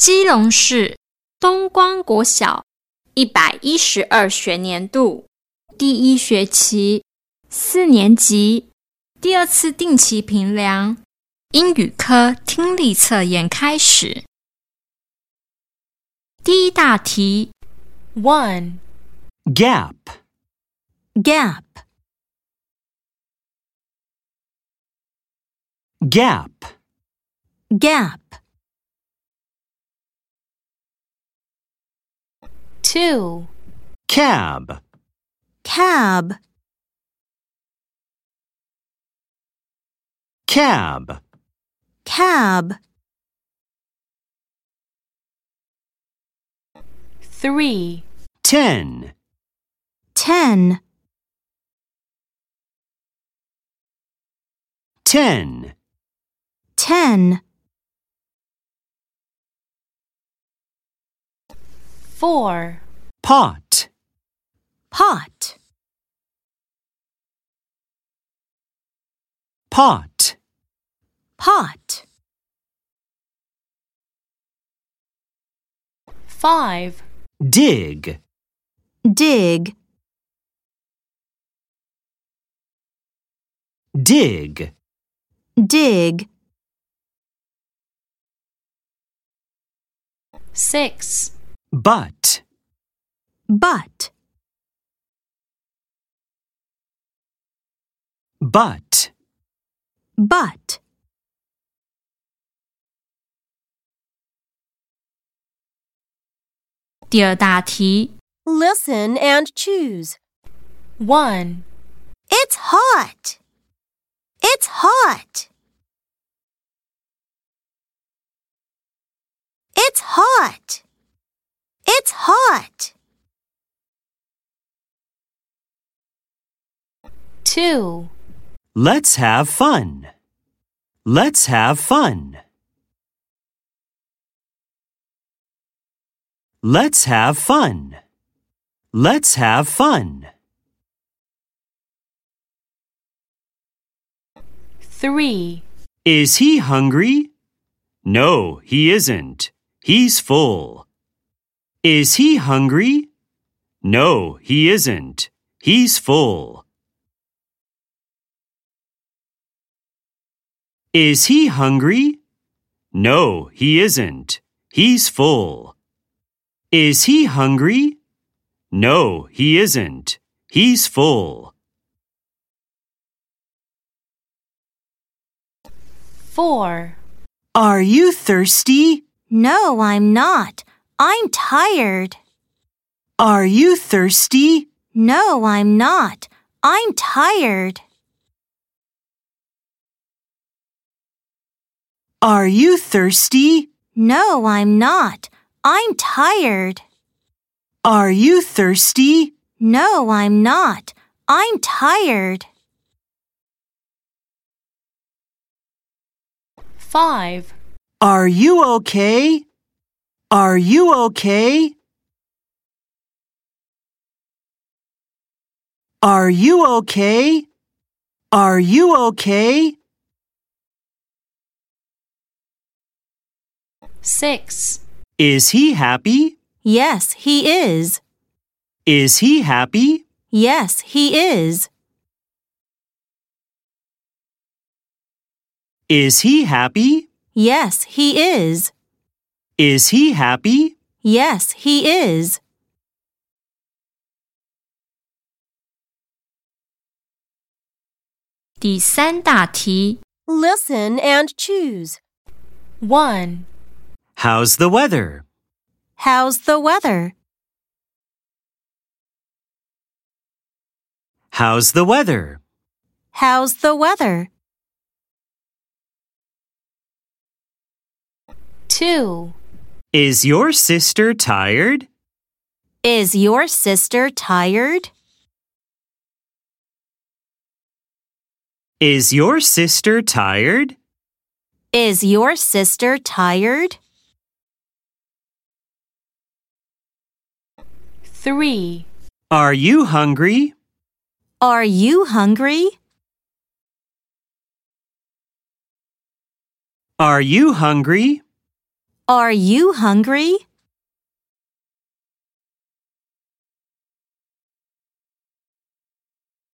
基隆市东光国小112学年度第1学期4年级第2次定期评量英语科听力测验开始。第一大题 1. Gap. Gap. Gap. Gap. 2. Cab. Cab. Cab. Cab. 3. 10. 10. 10. 10. 4. Pot. Pot. Pot. Pot. 5. Dig. Dig. Dig. Dig. 6. But. But. But. But. 第二大题 Listen and choose. 1. It's hot. It's hot. It's hot. It's hot. 2. Let's have fun. Let's have fun. Let's have fun. Let's have fun. 3. Is he hungry? No, he isn't. He's full. Is he hungry? No, he isn't. He's full. Is he hungry? No, he isn't. He's full. Is he hungry? No, he isn't. He's full. 4. Are you thirsty? No, I'm not. I'm tired. Are you thirsty? No, I'm not. I'm tired. Are you thirsty? No, I'm not. I'm tired. Are you thirsty? No, I'm not. I'm tired. 5. Are you okay? Are you okay? Are you okay? Are you okay? 6. Is he happy? Yes, he is. Is he happy? Yes, he is. Is he happy? Yes, he is. Is he happy? Yes, he is. 第三大题 Listen and choose. 1. How's the weather? How's the weather? How's the weather? How's the weather? 2. Is your sister tired? Is your sister tired? Is your sister tired? Is your sister tired? 3. Are you hungry? Are you hungry? Are you hungry? Are you hungry?